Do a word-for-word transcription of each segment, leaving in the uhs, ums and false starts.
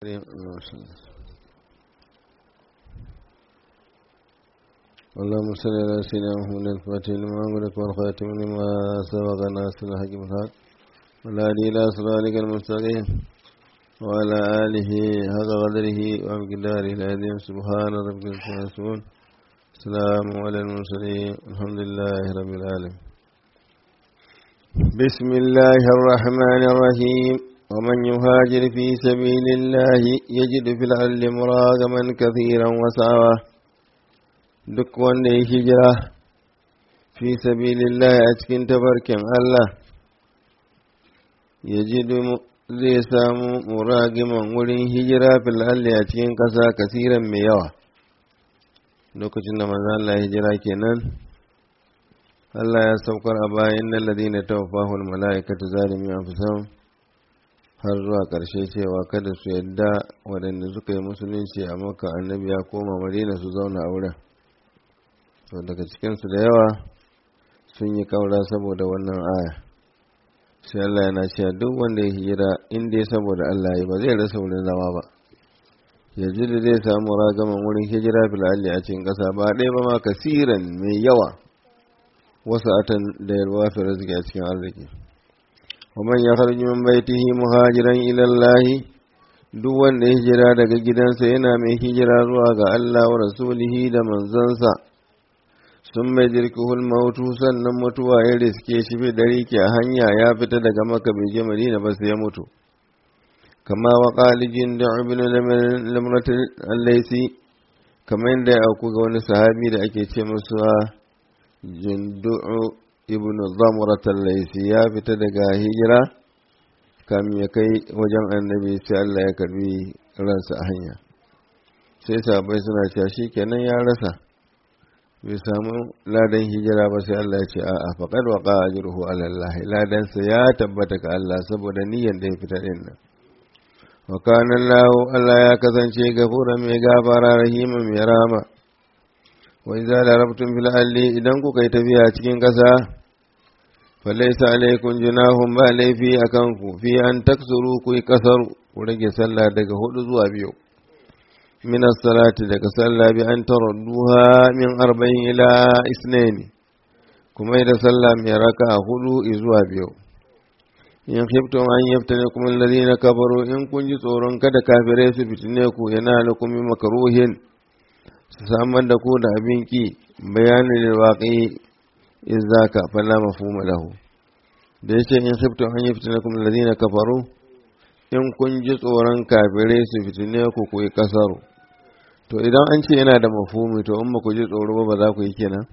اللهم صل على سيدنا محمد الفاتح لما أمرك والخاتم لما سبق ناصر الحق بالحق والهادي إلى صراطك المستقيم وعلى آله حق قدره ومقداره العظيم سبحان ربك رب العزة عما يصفون السلام على المرسلين الحمد لله رب العالمين. بسم الله الرحمن الرحيم. ومن يهاجر في سبيل الله يجد في الأرض مراغما كثيرا وسعة. duk wanda ya hijira fi sabilillah a cikin tafarkin Allah ya ji zai samu muragiman wurin hijira fil alli a cikin ƙasa kasiran mai yawa. Lokacin da manzo Allah hijira kenan Allah ya saukar a bayan nan ladina tawaffahul malaikatu zalimi anfusahum har zuwa ƙarshe cewa kada su yadda waɗanda suka yi musulunci a Makka annabi ya koma Madina su zauna a wurin. To daga cikinsu da yawa sun yi kaura saboda wannan aya. Sai Allah yana cewa duk wanda ya hijira inda saboda Allah ya ba zai rasa wurin zama ba. Yanzu da zai samu ragaman wurin hijira fil alli a cikin ƙasa ba ɗaya ba ma kasiran mai yawa wasu atan da yarwa fi rizki a cikin arziki. Wa man yakhruju min baitihi muhajiran ila Allah duk wanda ya hijira daga gidansa yana mai hijira zuwa ga Allah wa rasulihi da manzansa. Sun mai jirkihul mautu sannan mutuwa ya riske shi fi dari ke a hanya ya fita daga Makka bai je Madina ba sai ya mutu. Kama wa qalijin da ibn lamrat al-laysi kamar yadda ya auku ga wani sahabi da ake ce masa Jundu'u ibn Zamrat al-Laysi ya fita daga hijira kamin ya kai wajen annabi sai Allah ya karbi ransa a hanya. Sai sahabbai suna cewa shikenan ya rasa bai samu ladan hijira ba sai Allah ya ce a'a faqad waqa ajruhu ala Allah ladan sa ya tabbata ga Allah saboda niyyar da ya fita din nan. Wa kana Allah Allah ya kasance gafura mai gafara rahima mai rahama. Wa idza darabtum fil alli idan kuka yi tafiya cikin kasa falaysa alaykum junahum ba laifi akan ku fi an taksuru ku kasaru ku rage sallah daga hudu zuwa biyu. من الصلاة لك صلى بأن تردوها من أربعين إلى اثنين كما إذا صلى من ركع خلو إزوا بيو إن خفتم أن يفتنكم الذين كفروا إن كنت صورا كد كافرين فتنكم ينالكم من مكروه سامن دكون أبينكي بيان للواقع إذاك فلا مفهوم له ليش إن خفتم أن يفتنكم الذين كفروا in kun ji tsoron kafirai su fitine ku ku yi kasaru. To idan an ce yana da mafhumi to in ba ku ji tsoro ba za ku yi kenan.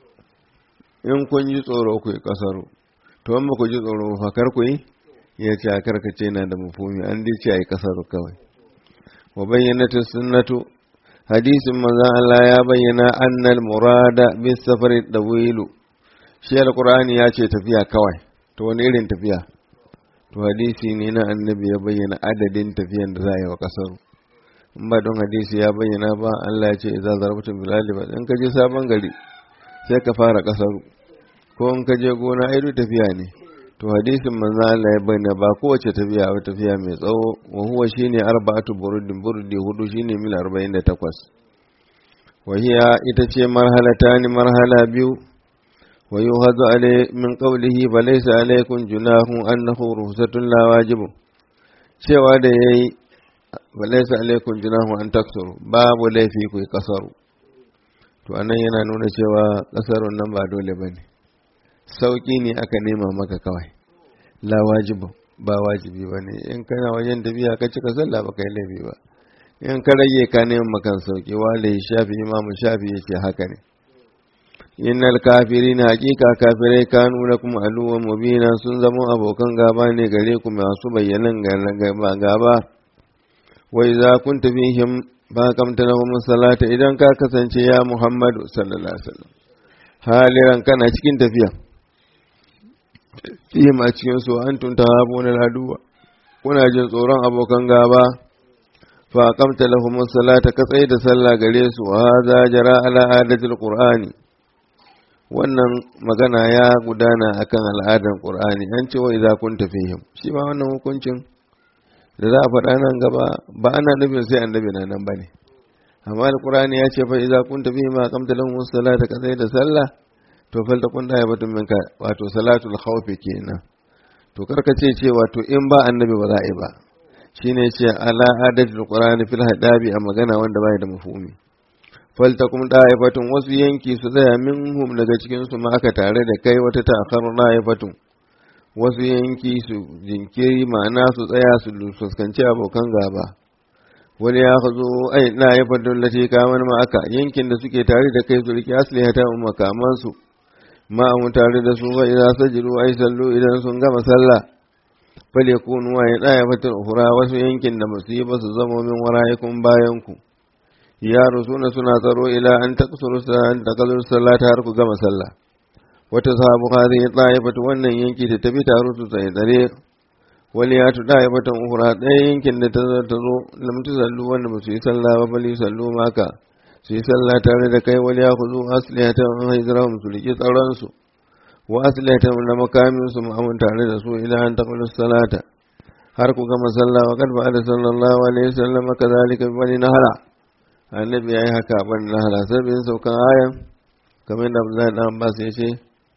In kun ji tsoro ku yi kasaru. To in ba ku ji tsoro ba kar ku yi ya ce a karkace yana da mafhumi an dai ce a yi kasaru kawai. Wa bayyana ta sunnatu hadisin manzon Allah ya bayyana annal murada bis safari dawilu. Shi alqur'ani ya ce tafiya kawai. To wani irin tafiya? To hadisi ne na annabi ya bayyana adadin tafiyan da za a yi wa kasaru. In ba don hadisi ya bayyana ba Allah ya ce idza zarabtum bil ardi ba in ka je sabon gari sai ka fara kasaru ko in ka je gona ai tafiya ne. To hadisin manzo Allah ya bayyana ba kowace tafiya ba tafiya mai tsawo wa huwa shine arba'atu burudin burudi hudu shine mil arba'in da takwas. Wa hiya ita ce marhalatani marhala biyu. ويوهد عليه من قوله فليس عليكم جناح أنه رخصة لا واجب cewa da yayi falaisa alaikum junahu an taksuru babu laifi ku kasaru to anan yana nuna cewa kasarun nan ba dole bane sauki ne aka nema maka kawai la wajibu ba wajibi bane in kana wajen tafiya ka cika sallah ba kai laifi ba in ka rage ka neman maka sauki wale shafi imamu shafi yace haka ne. Innal kafirina haqiqa kafirai kanu lakum aduwwan mubina sun zama abokan gaba ne gare ku masu bayyanan gaba gaba. Wa idza kunta fihim ba kamta lahum salata idan ka kasance ya Muhammadu sallallahu alaihi wasallam haliran kana cikin tafiya fihim a cikin su antum tahabuna aduwa kuna jin tsoron abokan gaba fa kamta lahum salata ka tsaye da sallah gare su hadha jara ala adatil qur'ani wannan magana ya gudana akan al'adar Qur'ani an ce wa idza kunta fihim shi ma wannan hukuncin da za a faɗa nan gaba ba ana nufin sai annabi na nan bane amma alqur'ani ya ce fa idza kunta fi ma qamta lahum salata ka sai da sallah to falta kun da yabatun minka wato salatul khawf kenan to karka ce ce wato in ba annabi ba za a yi ba shine ce ala adatul qur'ani fil hadabi a magana wanda bai da mafhumi falta kun da yabatun wasu yanki su tsaya minhum daga cikin su ma aka tare da kai wata ta'akhar da yabatun wasu yanki su jinkiri ma'ana su tsaya su fuskanci abokan gaba wani ya zo ai na ya fadon lati kamar ma aka yankin da suke tare da kai su riki asli ta makaman su ma mu tare da su ga idan sajidu ai sallu idan sun gama sallah fal yakunu wa ya daya fatul ukhra wasu yankin da musiba su zama min waraikum bayan ku ya rusuna suna tsaro ila an taqsuru an taqallur sallata har ku gama sallah wata sahabu hadhihi ta'ifatu wannan yanki ta tabi taro su tsaye tsare wali ya tuda ya batan uhura ɗaya yankin da ta zo ta zo lam tusallu wanda ba su yi sallah ba bali sallu maka su yi sallah tare da kai wali ya kuzu asliyatan an haizara su riki tsaron su wa asliyatan da makamin su mu'amun tare da su ila an taqulu salata har ku gama sallah wa kadfa da sallallahu alaihi wasallam kadhalika bani nahara annabi yayi haka bani nahara sai saukan ayan kamar da Abdullahi dan Abbas ya ce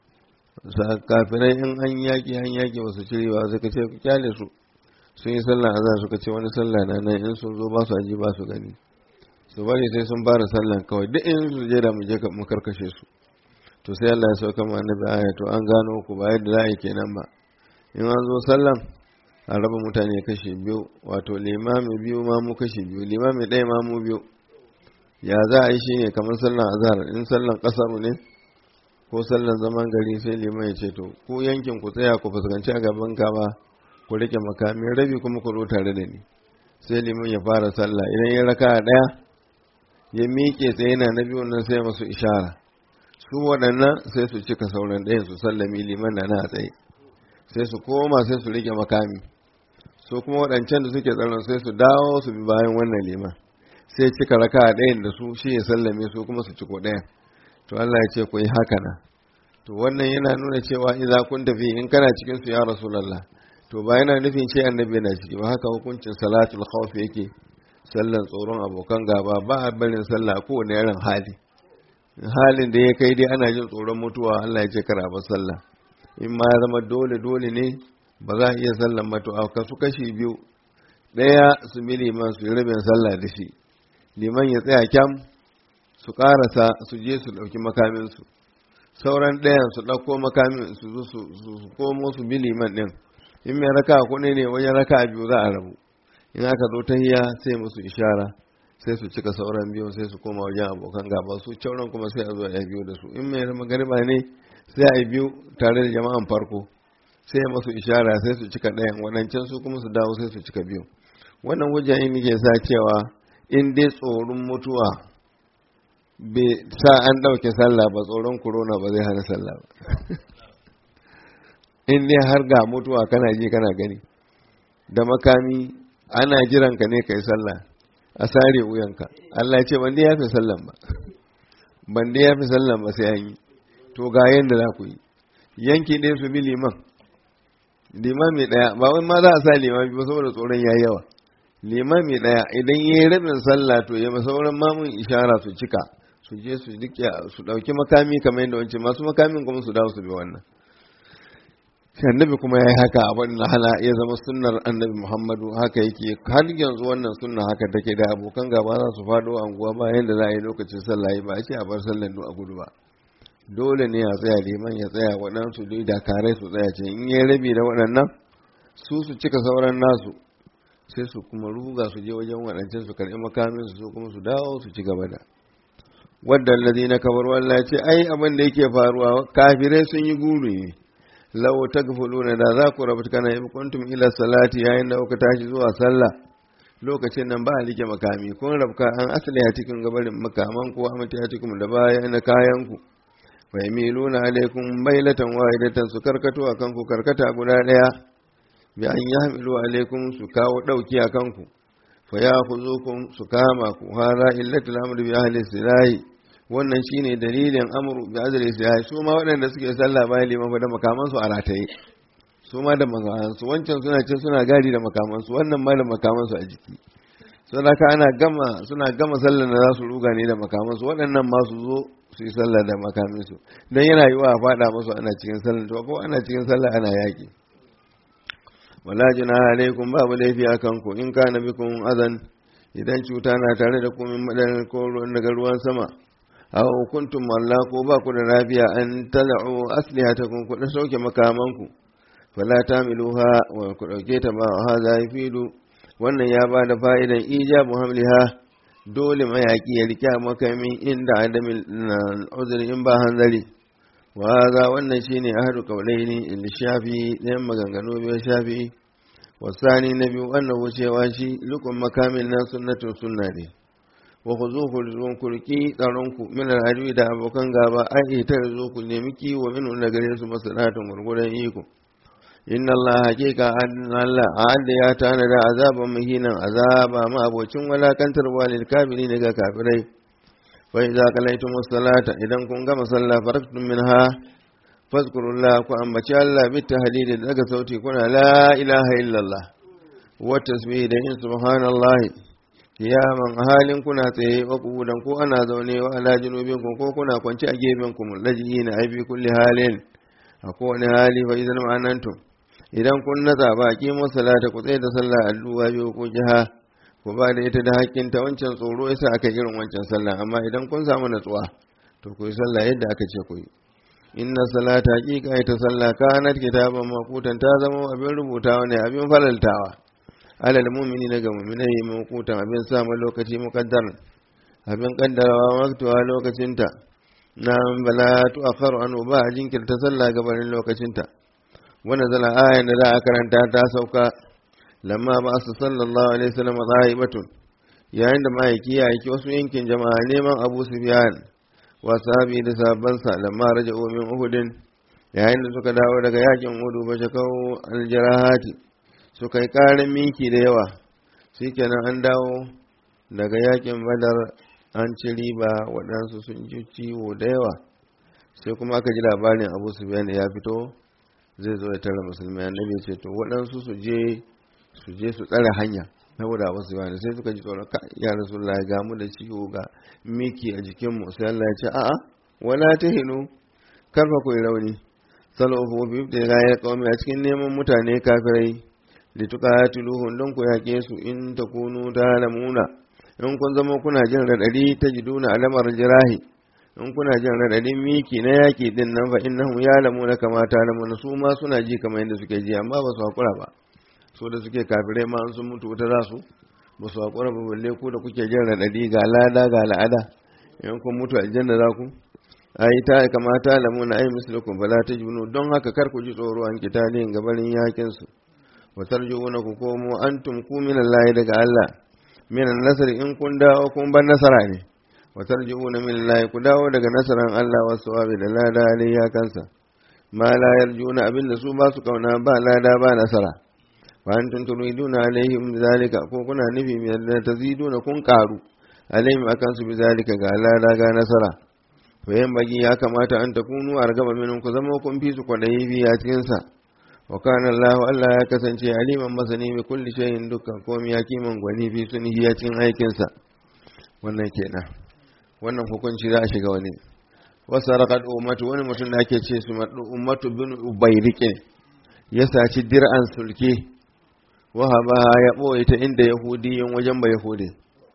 kafirai in an yaƙi an yaƙi wasu cire ba suka ce ku kyale su sun yi sallah azhar suka ce wani sallah na nan in sun zo ba su aji ba su gani su bari sai sun fara sallan kawai duk in su je da mu je mu karkashe su to sai Allah ya sauka ma annabi aya to an gano ku ba yadda za a yi kenan ba in an zo sallan a raba mutane kashe biyu wato limami biyu ma mu kashe biyu limami ɗaya ma mu biyu ya za a yi shine kamar sallan azhar in sallan kasaru ne ko sallan zaman gari sai liman ya ce to ku yankin ku tsaya ku fuskanci a gaban gaba ku rike makamin rabi kuma ku zo tare da ni sai liman ya fara sallah idan ya raka daya ya miƙe tsaye yana na biyu nan sai masu ishara su waɗannan sai su cika sauran ɗayan su sallami liman na na tsaye sai su koma sai su rike makami su kuma waɗancan da suke tsaron sai su dawo su bi bayan wannan liman sai cika raka ɗayan da su shi ya sallame su kuma su ciko ɗayan to Allah ya ce ku yi haka na to wannan yana nuna cewa idza kun tafi in kana cikin su ya rasulullah to ba yana nufin ce annabi yana ciki ba haka hukuncin salatul khawf yake sallan tsoron abokan gaba ba a barin sallah ko wani irin hali halin da ya kai dai ana jin tsoron mutuwa Allah ya ce kar a bar sallah in ma ya zama dole dole ne ba za a iya sallan matu'a ka su kashi biyu daya su bi liman su yi rabin sallah da shi liman ya tsaya kyam su karasa su je su ɗauki makaminsu sauran ɗayan su ɗauko makamin su zo su komo su bi liman ɗin in mai raka kuɗi ne wajen raka biyu za a rabu in aka zo ta hiya sai musu ishara sai su cika sauran biyu sai su koma wajen abokan gaba su cauran kuma sai a zo a biyu da su in mai magariba ne sai a yi biyu tare da jama'an farko sai ya masu ishara sai su cika ɗayan waɗancan su kuma su dawo sai su cika biyu wannan hujja in nake sa cewa in dai tsoron mutuwa bai sa an ɗauke sallah ba tsoron corona ba zai hana sallah ba in dai har ga mutuwa kana ji kana gani da makami ana jiran ka ne kai sallah a sare wuyanka Allah ya ce ban dai ya fi sallan ba ban dai ya fi sallan ba sai an yi to ga yanda za ku yi yanki ɗaya su bi liman limami ɗaya ba wani ma za a sa limami ba saboda tsoron ya yawa limami ɗaya idan ya yi rabin sallah to ya sauran mamun ishara su cika su je su dike su ɗauki makami kamar yadda wancan masu makamin kuma su dawo su bi wannan annabi kuma ya yi haka abin da hala ya zama sunnar annabi muhammadu haka yake har yanzu wannan sunna haka take da abokan gaba za su faɗo anguwa ba yadda za a yi lokacin sallah ba a ce a bar sallan a gudu ba dole ne a tsaya liman ya tsaya waɗansu dai dakarai su tsaya ce in yi rabi da waɗannan su su cika sauran nasu sai su kuma ruga su je wajen waɗancan su karɓi makamin su kuma su dawo su ci gaba da wadda allazi na kabar wallahi ce ai abin da yake faruwa kafirai sun yi guru ne law tagfuluna da za ku rabu kana yi kuntum ila salati yayin da kuka tashi zuwa sallah lokacin nan ba a like makami kun rabka an asali a cikin gabarin makaman ku amati a cikin da baya na kayan ku wa yamiluna alaikum bailatan wahidatan su karkato akan ku karkata guda daya bi an yahmilu alaikum su kawo dauki akan ku fa ya'khuzukum su kama ku hada illatul amri bi ahli silahi wannan shine dalilin amru bi azri silahi su ma waɗanda suke sallah bayan liman da makaman su a rataye su ma da makamansu wancan suna ce suna gadi da makamansu wannan ma da makamansu a jiki saboda haka ana gama suna gama sallar da za su ruga ne da makamansu waɗannan ma su zo su yi sallah da makaminsu don yana yi wa faɗa musu ana cikin sallah to ko ana cikin sallah ana yaƙi wala junaha alaikum babu laifi akan ku in kana bikum azan idan cuta na tare da ku min madarin ko daga ruwan sama aw kuntum walla ko ba ku da lafiya an tal'u aslihatakum ku da sauke makamanku fala tamiluha wa ku dauke ta ba hadha yafidu wannan ya ba da fa'idan ijabu hamliha dole mayaki ya rike makamin inda adamin uzuri in ba hanzari wa hadha wannan shine ahadu qawlaini in shafi ɗayan maganganu biyu shafi wasani na biyu annahu cewa shi lukun makamin nan sunnatun sunna ne wa khuzuhu lizun kurki tsaronku min al da abokan gaba ai ta zo ku nemi kiwo min da gare su masalatun gurguran iko inna Allah hakika Allah adda ya tana da azaban muhinan azaba ma abocin walakantar walil kafirin ga kafirai fa idza qalaitum salata idan kun gama sallah faraktum minha fazkurullah ku ambaci Allah bit tahlil daga sauti kuna la ilaha illallah wa tasbih da yin subhanallahi kiyaman halin kuna tsaye wa kudan ko ana zaune wa ala junubinku ko kuna kwance a gefen ku mulajina ai bi kulli halin a kowane hali fa idan ma'anantum idan kun natsa ba ki mu salata ku tsaye da sallah addu'a biyu ko jiha ku ba da ita da hakkin ta wancan tsoro yasa aka irin wancan sallah amma idan kun samu natsuwa to ku yi sallah yadda aka ce ku yi inna salata haqiqa ita sallah kanat kitaban maqutan ta zama abin rubutawa ne abin falaltawa alal mu'mini daga mu'minai maqutan abin samu lokaci muqaddar abin kaddarawa waktuwa lokacinta nan bala tu akharu an ba jinkirta sallah gabanin lokacinta wannan zala ayan da za a karanta ta sauka lamma ba su sallallahu alaihi wasallam zaibatun yayin da ma'aiki ya aiki wasu yankin jama'a neman Abu Sufyan wa sahabi da sahabbansa lamma raja'u min Uhudin yayin da suka dawo daga yakin Uhud ba shakau aljarahati suka yi karin miki da yawa shikenan an dawo daga yakin Badar an ci riba waɗansu sun ji ciwo da yawa sai kuma aka ji labarin Abu Sufyan ya fito zai zo ya tara musulmi annabi ce to waɗansu su je su je su tsare hanya saboda Abu Sufyan sai suka ji tsoron ka ya Rasulullahi ga mu da ciwo ga miki a jikin mu sai Allah ya ce a'a wala tahinu karfa ku rauni salahu bi da ya kawai a cikin neman mutane kafirai litukatiluhum don ku yake su in takunu talamuna in kun zama kuna jin radadi tajiduna alamar jirahi in kuna jin radadin miki na yaki din nan fa innahum ya'lamuna kama ta'lamuna su ma suna ji kamar yadda suke ji amma ba su hakura ba so da suke kafirai ma an sun mutu wata rasu ba su hakura ba balle ku da kuke jin radadi ga lada ga al'ada in kun mutu aljanna za ku ai ta kama ta'lamuna ai mislukum fala tajibunu don haka kar ku ji tsoro an kitalin gabanin yakin su wa tarjuna ku komo antum ku minallahi daga Allah minan nasr in kun dawo kun ban nasara ne wa tarjuna minallahi ku dawo daga nasaran Allah wa sawabi da lada alayya kansa ma la yarjuna abinda su ba su kauna ba lada ba nasara wa antum turiduna alaihim zalika ko kuna nufi min da taziduna kun karu alaihim akan su bizalika ga lada ga nasara to yan bagi ya kamata an takunu argaba minun ku zama kun fi su kwadayi biya cikin sa wa kana Allah Allah ya kasance aliman masani bi kulli shay'in dukkan komai ya kiman gwani fi sunihi ya cin aikin sa wannan kenan wannan hukunci za a shiga wani wasarqat ummatu wani mutum da ake ce su ummatu bin ubayrike ya saci dir'an sulke wahaba ya boye ta inda yahudiyin wajen ba yahudi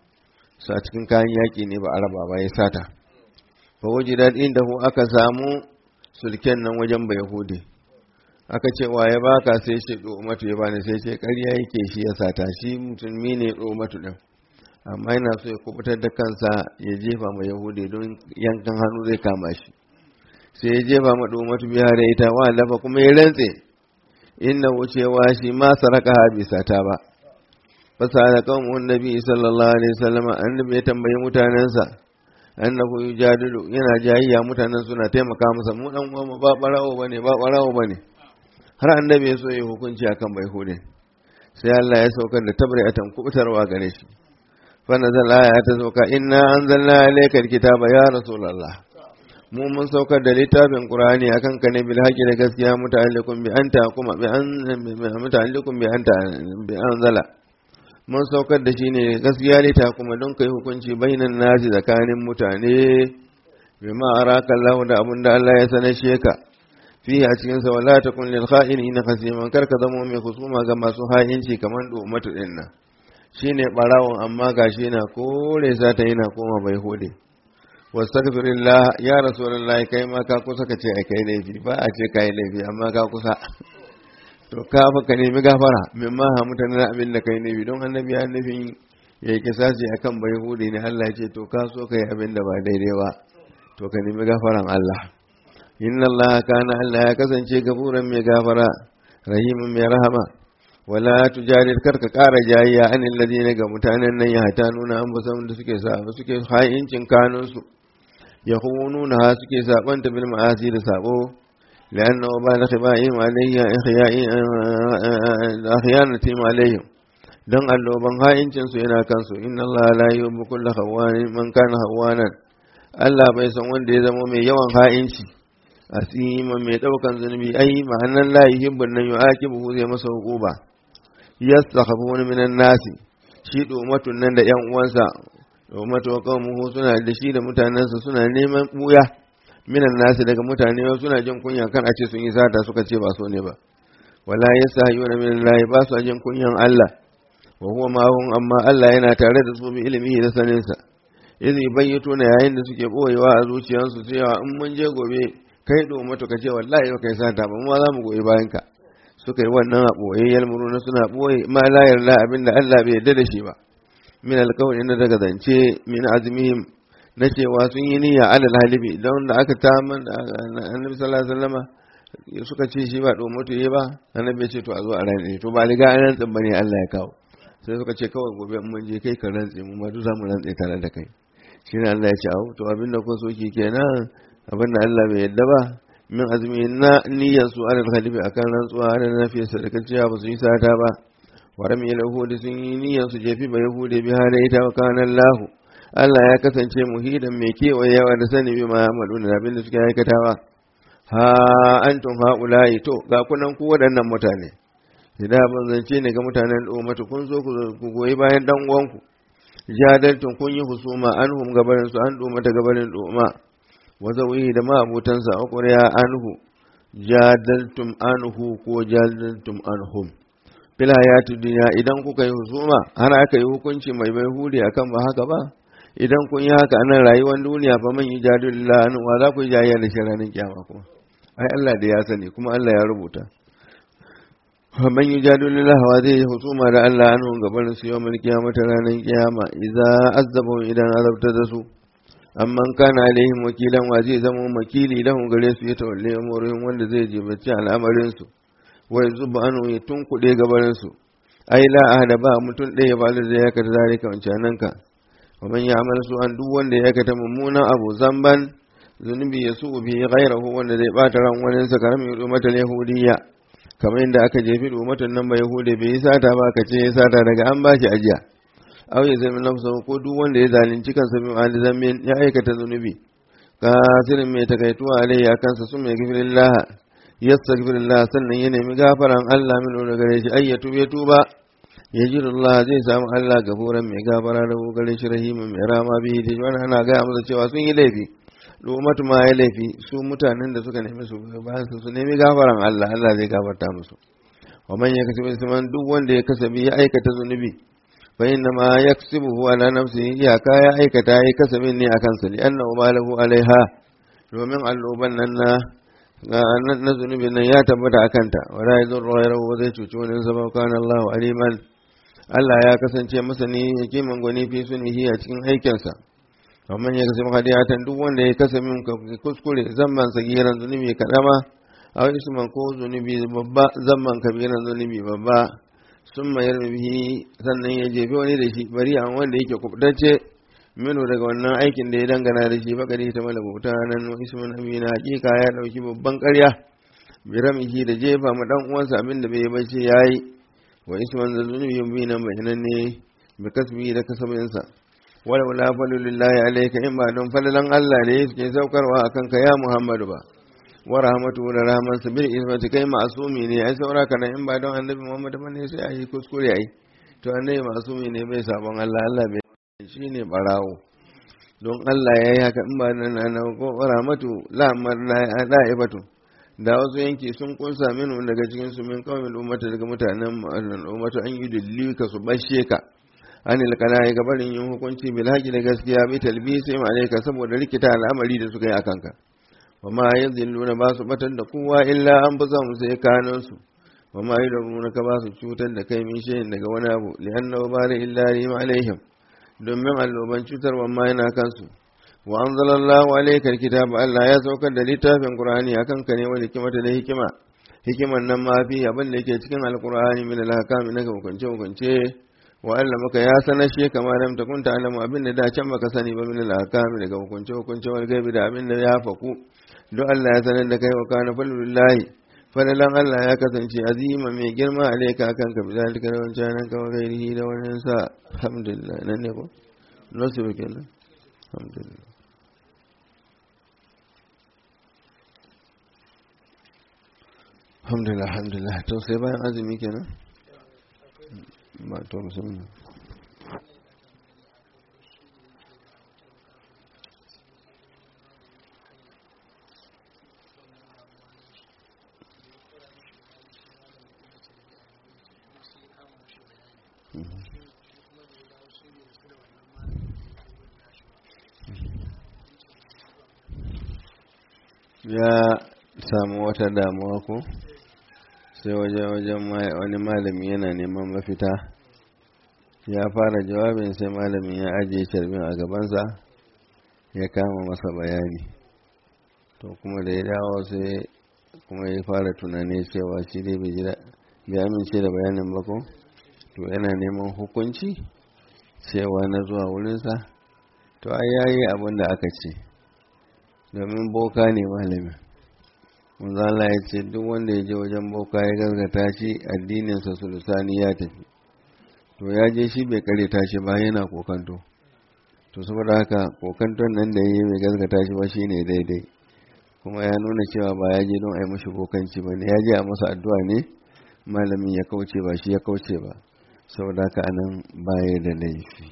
sa cikin kayan yaki ne ba araba ba ya sata fa wajidat indahu aka samu sulken nan wajen ba yahudi aka ce wa ya baka sai ce ummatu ya bani sai ce ƙarya yake shi ya sata shi musulmi ne ummatu din amma yana so ya kubutar da kansa ya jefa ma yahudi don yankan hannu zai kama shi sai ya jefa ma ummatu biya da ita wa lafa kuma ya rantse inna wucewa shi ma saraka bisa ta ba fasala qaumun nabi sallallahu alaihi wasallam annabi ya tambayi mutanensa annahu yujadilu yana jayayya mutanen suna taimaka masa mu dan uwa ba barawo bane ba barawo bane har annabi ya so ya hukunci akan bai hude sai Allah ya saukar da tabri'atan kubutarwa gare shi fa nazala ya ta sauka inna anzalna ilayka alkitaba ya rasulullah mu mun saukar da littafin qur'ani akan ka ne bil haqqi da gaskiya muta'alliqun bi anta kuma bi an muta'alliqun bi anta bi anzala mun saukar da shi ne gaskiya ne ta kuma don kai hukunci bainan nasi tsakanin mutane bima araka Allah da abunda Allah ya sanar sheka fi a cikin sa wala takun lil kha'inin khasiman kar ka zama mai husuma ga masu ha'inci kaman domatu din nan shine barawon amma gashi na kore sa ta yana koma bai hode wastaghfirillah ya rasulullahi kai ma ka kusa ka ce ai kai laifi ba a ce kai laifi amma ka kusa to ka fa ka nemi gafara min ma ha mutanen abin da kai laifi don annabi ya nufin ya yi kisasi akan bai hudi ne Allah ya ce to ka so kai abin da ba daidai ba to ka nemi gafaran Allah inna Allah kana Allah ya kasance gafuran mai gafara rahimin mai rahama wala tujadil karka kara jayya anil ladina ga mutanen nan ya hata nuna an basan da suke sa suke hayincin kanun su yahununa ha suke sabanta bil ma'asi da sabo لأنه بان خبائهم عليه أخيانتهم عليهم دن اللوبان هائنچن su yana kansu inna Allah la yuhibbu kulla khawanin man kana khawanan Allah bai san wanda ya zama mai yawan ha'inci asima mai daukan zunubi ai ma'anan la yuhibbu nan yu'aqibu zai masa hukuba yastakhafuna minan nasi shi domatun nan da yan uwansa domato kaumuhu suna da shi da mutanansa suna neman buya minan nasi daga mutane suna jin kunya kan a ce sun yi sata suka ce ba so ne ba wala yasahiyuna min Allah ba su jin kunyan Allah wa huwa ma hum amma Allah yana tare da su bi ilimi da sanin sa idan bayyato na yayin da suke boyewa a zuciyarsu cewa in mun je gobe kai do mutu ka ce wallahi ba kai sata ba mu ma za mu goyi bayan ka suka yi wannan a boye yalmuruna suna boye ma la yarda abinda Allah bai yarda da shi ba min alqawli na daga zance min azmihim na cewa sun yi niyya alal halibi don da aka ta man annabi sallallahu alaihi wasallama suka ce shi ba domin to yi ba annabi ya ce to a zo a rantse to ba riga an rantse bane Allah ya kawo sai suka ce kawai gobe mun je kai ka rantse mu ma duk zamu rantse tare da kai shine Allah ya ce au to abinda ko so ki kenan abinda Allah bai yadda ba min azmi na niyyar su alal halibi akan rantsuwa da nafi sadaka cewa ba su yi sata ba wa rami yahudi sun yi niyyar su jefi ba yahudi bi hada ita wa kana Allah Allah ya kasance muhidan mai kewayewa da sani bi Muhammadu da abin da suke aikatawa ha antum haula'i to ga kunan ku waɗannan mutane idan ban zance ne ga mutanen ummatu kun zo ku goyi bayan dan uwanku jadaltun kun yi husuma anhum gabarin su an doma ta gabarin doma wa zawi da ma abutansa aquriya anhu jadaltum anhu ko jadaltum anhum fil hayati dunya idan kuka yi husuma har aka yi hukunci mai bai hudi akan ba haka ba idan kun yi haka anan rayuwar duniya fa man yujadilullah an wa za ku jayya da shi ranar kiyama kuma ai Allah da ya sani kuma Allah ya rubuta fa man yujadilullah wa zai husuma da Allah an gaban su yawmal kiyamata ranar kiyama idza azabu idan azabta da su amman kana alaihim wakilan wa zai zama wakili lahum gare su ya tawalle umurin wanda zai jibaci al'amarin su wa yuzubu anu ya tunkuɗe gabarin su ai la ahada ba mutum ɗaya ba da ya ka zalika wancanan ka wa man ya'mal su'an duk wanda ya aikata mummunan abu zamban zunubi ya su bi ghairahu wanda zai bata ran wani sa karamin umatul yahudiyya kamar yadda aka jefi umatun nan ba yahudi bai sata ba ka ce ya sata daga an bashi ajiya aw ya zama nafsa ko duk wanda ya zalunci kansa bi an zammin ya aikata zunubi kasirin mai takaituwa alai ya kansa sun mai gafirillah yastaghfirullah sannan ya nemi gafaran Allah min da gare shi ayyatu ya tuba yajidullah zai samu Allah gafuran mai gafara da gare shi rahimin mai rama bi da wannan ana ga masa cewa sun yi laifi lumatu ma ya laifi su mutanen da suka nemi su ba su nemi gafaran Allah Allah zai gafarta musu wa man yakasibu isman duk wanda ya kasabi ya aikata zunubi fa inna ma yaksibuhu ala nafsihi ya ka ya aikata ya kasabin ne akan sa li anna ubalahu alaiha domin alluban nan na na zunubin nan ya tabbata akan ta wala yazur ghayrahu zai cuci wani sabab kana Allahu aliman Allah ya kasance masani hikiman gwani fi sunihi a cikin aikinsa kamar ya kasance hadiyatan duk wanda ya kasance kuskure zamman sagiran zunubi kadama a wani su ko zunubi babba zamman kabiran zunubi babba sun mayar bihi sannan ya jefe wani da shi bari an wanda yake kubtacce minu daga wannan aikin da ya dangana da shi bakari ta malabuta nan ismun amina hakika ya dauki babban ƙarya biramihi da jefa ma dan uwansa abin da bai bace yayi wa isman da zunubi bi nan bayanan ne bi kasbi da kasabinsa wala wala fadlullahi alayka in ba don falalan Allah da yake saukarwa akan ka ya Muhammadu ba wa rahmatu da rahmansa bil ismati kai ma'sumi ne ai saura kana in ba don annabi Muhammad ba ne sai ai kuskure ai to annabi ma'sumi ne bai sabon Allah Allah bai shine barawo don Allah yayi haka in ba nan na ko rahmatu la la'ibatu da wasu yanki sun kunsa minu daga cikin su min kawai ummata daga mutanen ummatu an yi dillika su bashe ka anil qala'i gabarin yin hukunci bil haqi da gaskiya bi talbisi ma alayka saboda rikita al'amari da suka yi akan ka wama yadhilluna ba su batar da kowa illa an buza mu sai kanan su wama yadruna ka ba su cutar da kai min shayin daga wani abu li'annahu bala illa rim alaihim domin alloban cutar wamma yana kansu wa anzalallahu alayka alkitaba Allah ya saukar da littafin Qur'ani akan ka ne wani hikimata da hikima hikiman nan ma fi abin da yake cikin alqur'ani min alhakami na hukunce hukunce wa Allah maka ya sanashe kamar lam takun ta'lamu abin da da can baka sani ba min alhakami daga hukunce hukunce wal gaibi da abin da ya faku don Allah ya sanar da kai wa kana fadlullahi fadalan Allah ya kasance azima mai girma alayka akan ka bizalika da wancan nan ka gairihi da wannan sa alhamdulillah nan ne ko nasu kenan alhamdulillah alhamdulillah alhamdulillah to sai bayan azumi kenan ba to musamman ya samu wata damuwa ko sai wajen wani malami yana neman mafita ya fara jawabin sai malamin ya ajiye carbin a gabansa ya kama masa bayani to kuma da ya dawo sai kuma ya fara tunani cewa shi dai bai jira ya amince da bayanin ba ko to yana neman hukunci cewa na zuwa wurinsa to ai yayi abin da aka ce domin boka ne malamin manzo Allah ya ce duk wanda ya je wajen boka ya gaskata shi addininsa sulusani ya tafi to ya je shi bai kare tashi ba yana kokanto to saboda haka kokanton nan da yayi mai gaskata shi ba shine daidai kuma ya nuna cewa ba ya je don a yi mashi bokanci ba ne ya je a masa addu'a ne malamin ya kauce ba shi ya kauce ba saboda haka anan baya da laifi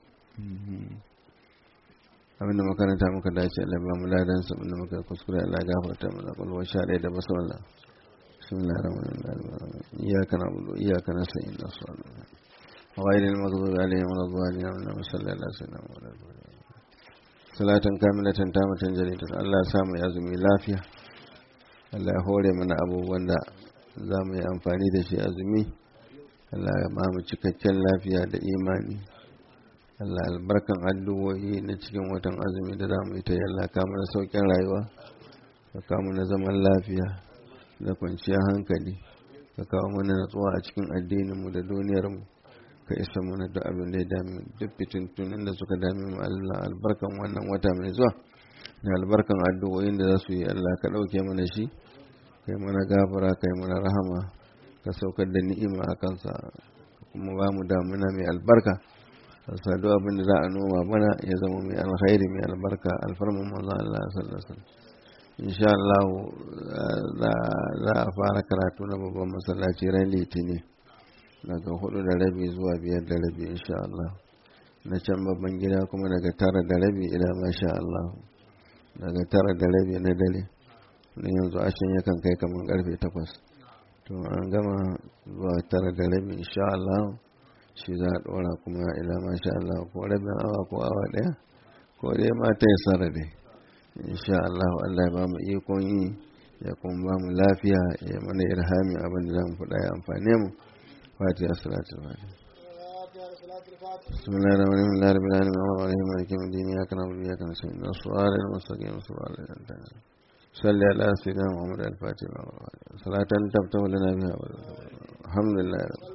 abinda makaranta muka dace Allah ba mu ladan sa abinda muka kuskure Allah gafarta mana kullu sha ɗaya da basmala bismillahir rahmanir rahim iyyaka na'budu wa iyyaka nasta'in ghayril maghdubi alaihim waladdallin allahumma salli ala sayyidina muhammad salatan kamilatan tamatan jalilatan Allah ya samu azumi lafiya Allah ya hore mana abubuwan da za mu yi amfani da shi azumi Allah ya ba mu cikakken lafiya da imani Allah albarkan addu'o'i na cikin watan azumi da za mu yi ta yalla ka mana saukin rayuwa ka kawo mana zaman lafiya da kwanciyar hankali ka kawo mana natsuwa a cikin addininmu da duniyarmu ka isa mana duk abin da ya dame duk fitintunin da suka dame mu Allah albarkan wannan wata mai zuwa da albarkan addu'o'in da za su yi Allah ka ɗauke mana shi kai mana gafara kai mana rahama ka saukar da ni'ima a kansa kuma ba mu damuna mai albarka sadu abin da za a noma mana ya zama mai alkhairi mai albarka alfarman manzo Allah sallallahu alaihi wasallam insha Allah za a fara karatu na babban masallaci ran litini daga hudu da rabi zuwa biyar da rabi insha Allah na can babban gida kuma daga tara da rabi ila masha Allah daga tara da rabi na dare ne yanzu ashin yakan kai kamar karfe takwas to an gama zuwa tara da rabi insha Allah shi za a ɗora kuma ila masha Allah ko rabin awa ko awa ɗaya ko dai mata ya tsara dai insha Allah Allah ya ba mu ikon yi ya kuma ba mu lafiya ya mana irhami abin da zamu faɗa ya amfane mu fatiha salatu fatiha bismillahir rahmanir rahim la rabbil alamin arrahmanir rahim maliki yawmiddin iyyaka na'budu wa iyyaka nasta'in as-siratal mustaqim siratal ladzina salli ala sayyidina muhammad al-fatih salatan tabtahu lana biha alhamdulillah